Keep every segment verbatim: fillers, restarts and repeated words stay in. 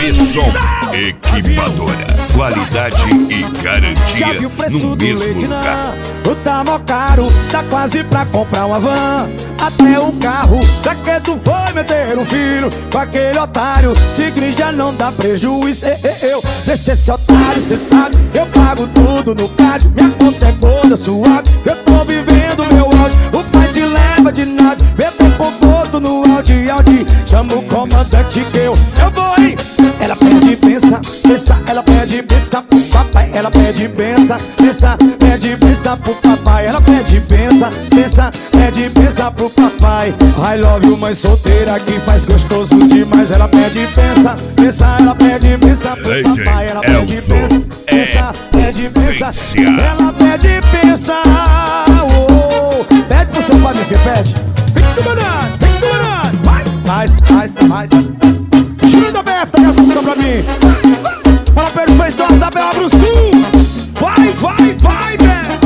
T-Som Equipadora. Qualidade e garantia no mesmo lugar. O tá mó caro, tá quase pra comprar uma van. Até um carro, pra que tu foi meter um filho com aquele otário? Tigre já não dá prejuízo. Eu, eu, eu deixa esse otário, cê sabe. Eu pago tudo no card, minha conta é toda suave. Eu tô vivendo meu áudio, o pai te leva de nada. Meteu conforto no áudio, áudio. Chama o comandante que eu, eu vou, hein? Ela pede pensa, pensa, ela pede pensa pro papai. Ela pede pensa, pensa, pede pensa pro papai. Ela pede pensa, pensa, pede pensa pro papai. I love you, mãe solteira que faz gostoso demais. Ela pede pensa, pensa, ela pede pensa pro papai. Ela pede pensa, pensa, pede pensa. Ela pede pensa, oh, pede pro seu pai, meu filho, pede. Vem que tu mandando, vem que tu mandando. Vai, faz, faz, faz. Júnior da B F, tá gravando só pra mim. Fala pra ele, fez dois, abre, abre o sul. Vai, vai, vai, velho.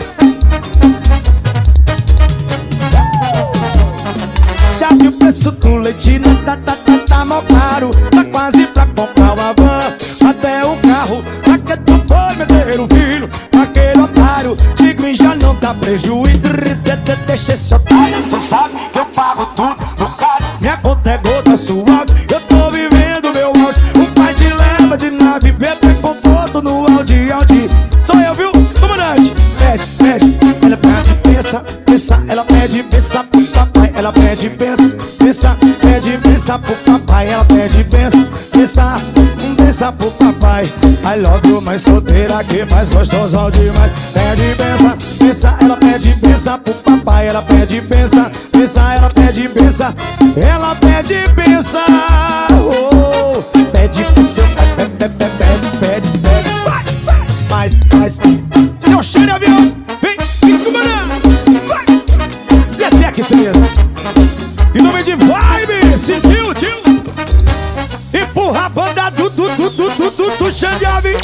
Já viu o preço do leite, tá, tá, tá, tá mal caro. Tá quase pra comprar uma van. Até o carro, pra que tu foi meter um filho aquele otário? Tigre já não dá prejuízo. Deixa esse otário, cê sabe que eu pago tudo no carro. Minha conta é gota suave. Eu tô vivendo meu auge. O pai te leva de nave. Bebê conforto no Audi, Audi. Sou eu, viu, comandante? Pede, pede, ela pede, pensa, pensa. Ela pede, pensa pro papai. Ela pede, pensa, pensa, pede, pensa pro papai. Ela pede, pensa, pensa, pensa pro papai. I love you, mãe solteira que mais gostosa demais. Pede, pensa, pensa. Ela pede, pensa pro papai. Ela pede, pensa, pensa. Ela pede, pensa. Ela pede, pensa. Oh, pede pro seu pai. Pede, pede, pede, pede, pede. Vai, vai. Mais, mais. Seu cheiro de avião. Vem, vem comandando. Vai. Zé Tec, isso mesmo. Em nome de Vibe. Sentiu, tio? Empurra a banda do, do, do, do, do, do, do chão de avião.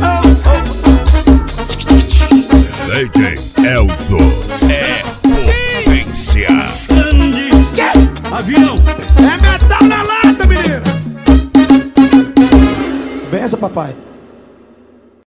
D J Elzo é potência. Avião. É metal na lata, menino. Benção, papai.